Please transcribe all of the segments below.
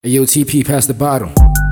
Hey, yo, TP, pass the bottle.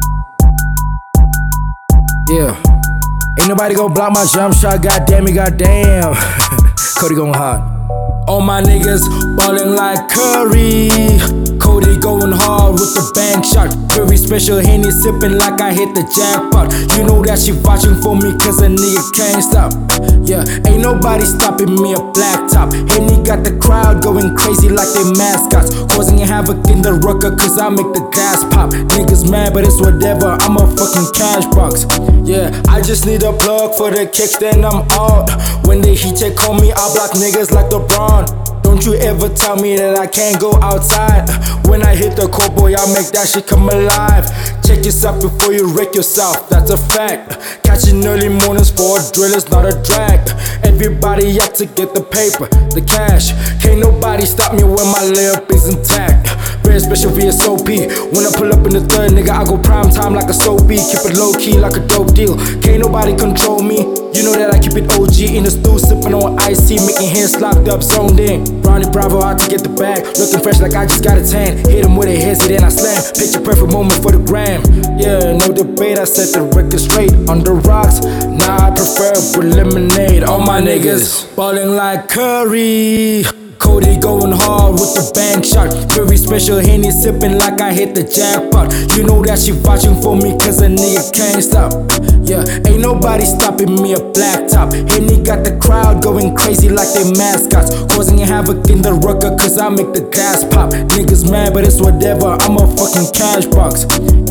Yeah. Ain't nobody gon' block my jump shot, goddamn it, goddamn. Cody going hard. All my niggas ballin' like Curry. Cody going hard with the bank shot. Very special Henny sippin' like I hit the jackpot. You know that she watching for me cause a nigga can't stop. Yeah, ain't nobody stopping me, a black top. Henny got the crowd going crazy like they mascots, causing havoc in the rucker cause I make the gas pop. Niggas mad but it's whatever, I'm a fucking cash box. Yeah, I just need a plug for the kicks then I'm out. When they heat check on me, I block niggas like LeBron. Don't you ever tell me that I can't go outside. When I hit the court, boy, I make that shit come alive. Check yourself before you wreck yourself, that's a fact. Catching early mornings for a drill is not a drag. Everybody out to get the paper, the cash. Can't nobody stop me when my layup is intact. Very special VSOP. When I pull up in the third, nigga, I go prime time like a soapy. Keep it low key like a dope deal. Can't nobody control me. You know that I keep it OG in the stew, sipping on icy, making hands locked up, zoned in. Brownie Bravo out to get the bag, looking fresh like I just got a tan. Hit him with a hezzy, then I slam. Picture perfect moment for the gram. Yeah, no debate, I set the record straight. On the rocks, nah, I prefer with lemonade. All my niggas ballin' like Curry. Cody going hard with the bank shot. Very special Henny sippin' like I hit the jackpot. You know that she watching for me cause a nigga can't stop. Yeah, ain't nobody stopping me, a black top. Henny got the crowd going crazy like they mascots, causing havoc in the rucker cause I make the gas pop. Niggas mad but it's whatever, I'm a fucking cash box.